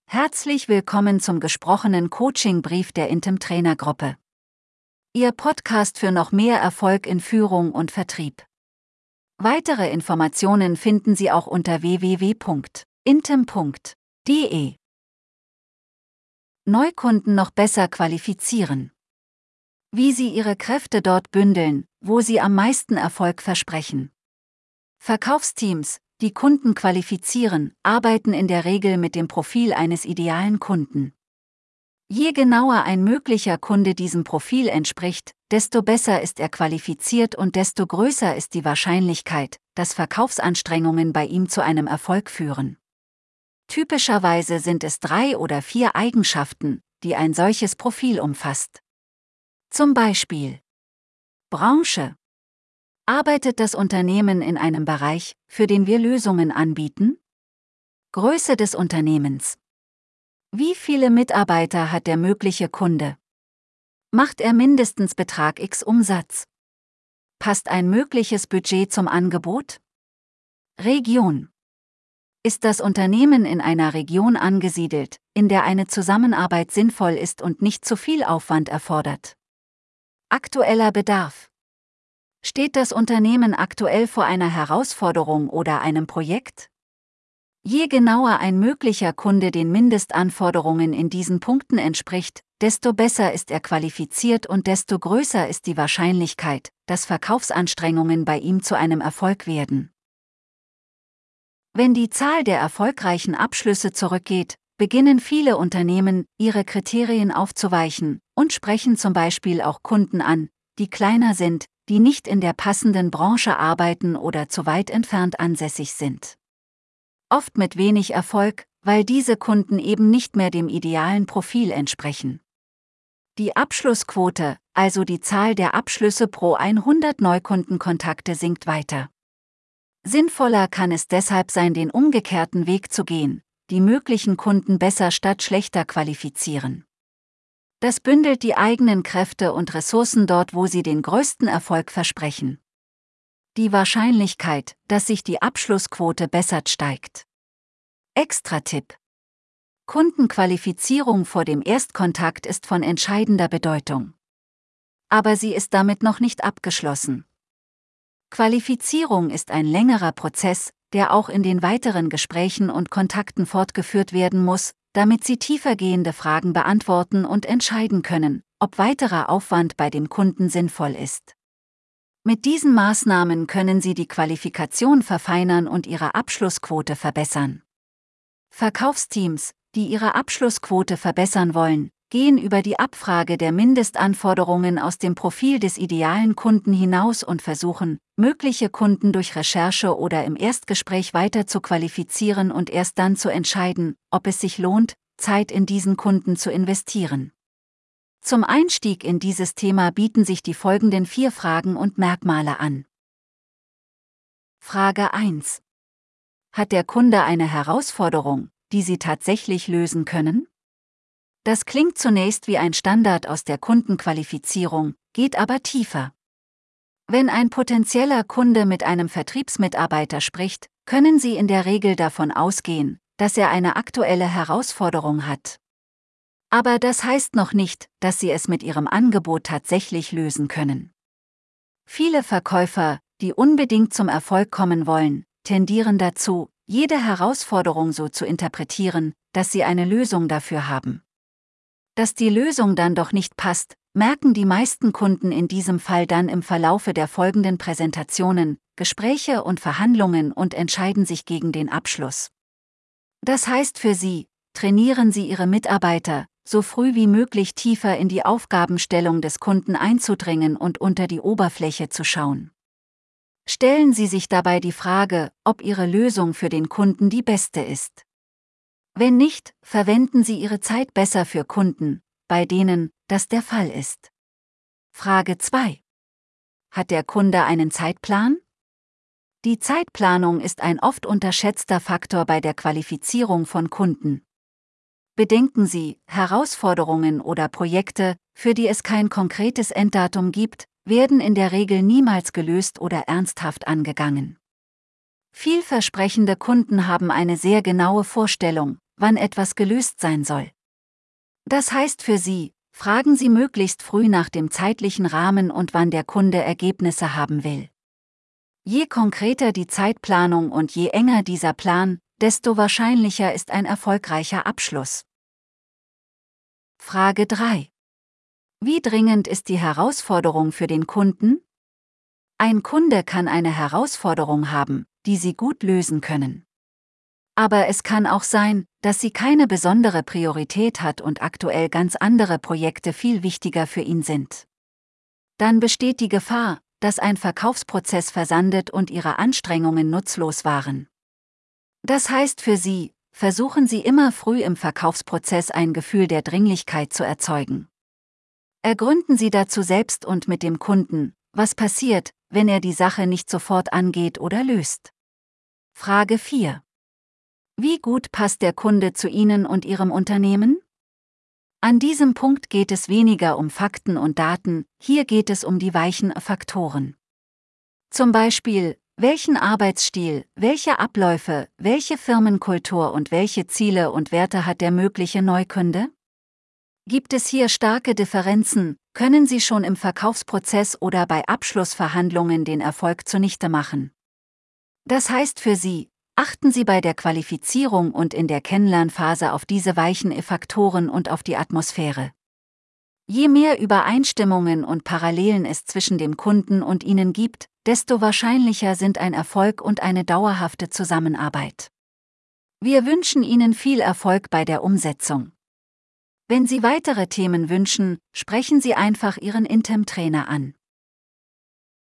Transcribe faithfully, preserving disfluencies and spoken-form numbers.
Herzlich willkommen zum gesprochenen Coaching-Brief der Intem Trainergruppe. Ihr Podcast für noch mehr Erfolg in Führung und Vertrieb. Weitere Informationen finden Sie auch unter w w w punkt intem punkt d e. Neukunden noch besser qualifizieren. Wie Sie Ihre Kräfte dort bündeln, wo Sie am meisten Erfolg versprechen. Verkaufsteams, die Kunden qualifizieren, arbeiten in der Regel mit dem Profil eines idealen Kunden. Je genauer ein möglicher Kunde diesem Profil entspricht, desto besser ist er qualifiziert und desto größer ist die Wahrscheinlichkeit, dass Verkaufsanstrengungen bei ihm zu einem Erfolg führen. Typischerweise sind es drei oder vier Eigenschaften, die ein solches Profil umfasst. Zum Beispiel Branche. Arbeitet das Unternehmen in einem Bereich, für den wir Lösungen anbieten? Größe des Unternehmens. Wie viele Mitarbeiter hat der mögliche Kunde? Macht er mindestens Betrag X Umsatz? Passt ein mögliches Budget zum Angebot? Region. Ist das Unternehmen in einer Region angesiedelt, in der eine Zusammenarbeit sinnvoll ist und nicht zu viel Aufwand erfordert? Aktueller Bedarf. Steht das Unternehmen aktuell vor einer Herausforderung oder einem Projekt? Je genauer ein möglicher Kunde den Mindestanforderungen in diesen Punkten entspricht, desto besser ist er qualifiziert und desto größer ist die Wahrscheinlichkeit, dass Verkaufsanstrengungen bei ihm zu einem Erfolg werden. Wenn die Zahl der erfolgreichen Abschlüsse zurückgeht, beginnen viele Unternehmen, ihre Kriterien aufzuweichen und sprechen zum Beispiel auch Kunden an, die kleiner sind, die nicht in der passenden Branche arbeiten oder zu weit entfernt ansässig sind. Oft mit wenig Erfolg, weil diese Kunden eben nicht mehr dem idealen Profil entsprechen. Die Abschlussquote, also die Zahl der Abschlüsse pro hundert Neukundenkontakte, sinkt weiter. Sinnvoller kann es deshalb sein, den umgekehrten Weg zu gehen, die möglichen Kunden besser statt schlechter qualifizieren. Das bündelt die eigenen Kräfte und Ressourcen dort, wo sie den größten Erfolg versprechen. Die Wahrscheinlichkeit, dass sich die Abschlussquote bessert, steigt. Extra-Tipp: Kundenqualifizierung vor dem Erstkontakt ist von entscheidender Bedeutung. Aber sie ist damit noch nicht abgeschlossen. Qualifizierung ist ein längerer Prozess, der auch in den weiteren Gesprächen und Kontakten fortgeführt werden muss, damit Sie tiefergehende Fragen beantworten und entscheiden können, ob weiterer Aufwand bei dem Kunden sinnvoll ist. Mit diesen Maßnahmen können Sie die Qualifikation verfeinern und Ihre Abschlussquote verbessern. Verkaufsteams, die ihre Abschlussquote verbessern wollen, gehen über die Abfrage der Mindestanforderungen aus dem Profil des idealen Kunden hinaus und versuchen, mögliche Kunden durch Recherche oder im Erstgespräch weiter zu qualifizieren und erst dann zu entscheiden, ob es sich lohnt, Zeit in diesen Kunden zu investieren. Zum Einstieg in dieses Thema bieten sich die folgenden vier Fragen und Merkmale an. Frage eins. Hat der Kunde eine Herausforderung, die Sie tatsächlich lösen können? Das klingt zunächst wie ein Standard aus der Kundenqualifizierung, geht aber tiefer. Wenn ein potenzieller Kunde mit einem Vertriebsmitarbeiter spricht, können Sie in der Regel davon ausgehen, dass er eine aktuelle Herausforderung hat. Aber das heißt noch nicht, dass Sie es mit Ihrem Angebot tatsächlich lösen können. Viele Verkäufer, die unbedingt zum Erfolg kommen wollen, tendieren dazu, jede Herausforderung so zu interpretieren, dass sie eine Lösung dafür haben. Dass die Lösung dann doch nicht passt, merken die meisten Kunden in diesem Fall dann im Verlaufe der folgenden Präsentationen, Gespräche und Verhandlungen und entscheiden sich gegen den Abschluss. Das heißt für Sie, trainieren Sie Ihre Mitarbeiter, so früh wie möglich tiefer in die Aufgabenstellung des Kunden einzudringen und unter die Oberfläche zu schauen. Stellen Sie sich dabei die Frage, ob Ihre Lösung für den Kunden die beste ist. Wenn nicht, verwenden Sie Ihre Zeit besser für Kunden, bei denen das der Fall ist. Frage zwei. Hat der Kunde einen Zeitplan? Die Zeitplanung ist ein oft unterschätzter Faktor bei der Qualifizierung von Kunden. Bedenken Sie, Herausforderungen oder Projekte, für die es kein konkretes Enddatum gibt, werden in der Regel niemals gelöst oder ernsthaft angegangen. Vielversprechende Kunden haben eine sehr genaue Vorstellung, wann etwas gelöst sein soll. Das heißt für Sie, fragen Sie möglichst früh nach dem zeitlichen Rahmen und wann der Kunde Ergebnisse haben will. Je konkreter die Zeitplanung und je enger dieser Plan, desto wahrscheinlicher ist ein erfolgreicher Abschluss. Frage drei. Wie dringend ist die Herausforderung für den Kunden? Ein Kunde kann eine Herausforderung haben, die Sie gut lösen können. Aber es kann auch sein, dass sie keine besondere Priorität hat und aktuell ganz andere Projekte viel wichtiger für ihn sind. Dann besteht die Gefahr, dass ein Verkaufsprozess versandet und Ihre Anstrengungen nutzlos waren. Das heißt für Sie, versuchen Sie immer früh im Verkaufsprozess ein Gefühl der Dringlichkeit zu erzeugen. Ergründen Sie dazu selbst und mit dem Kunden, was passiert, wenn er die Sache nicht sofort angeht oder löst. Frage vier. Wie gut passt der Kunde zu Ihnen und Ihrem Unternehmen? An diesem Punkt geht es weniger um Fakten und Daten, hier geht es um die weichen Faktoren. Zum Beispiel, welchen Arbeitsstil, welche Abläufe, welche Firmenkultur und welche Ziele und Werte hat der mögliche Neukunde? Gibt es hier starke Differenzen, können Sie schon im Verkaufsprozess oder bei Abschlussverhandlungen den Erfolg zunichte machen. Das heißt für Sie, achten Sie bei der Qualifizierung und in der Kennenlernphase auf diese weichen Faktoren und auf die Atmosphäre. Je mehr Übereinstimmungen und Parallelen es zwischen dem Kunden und Ihnen gibt, desto wahrscheinlicher sind ein Erfolg und eine dauerhafte Zusammenarbeit. Wir wünschen Ihnen viel Erfolg bei der Umsetzung. Wenn Sie weitere Themen wünschen, sprechen Sie einfach Ihren Intem-Trainer an.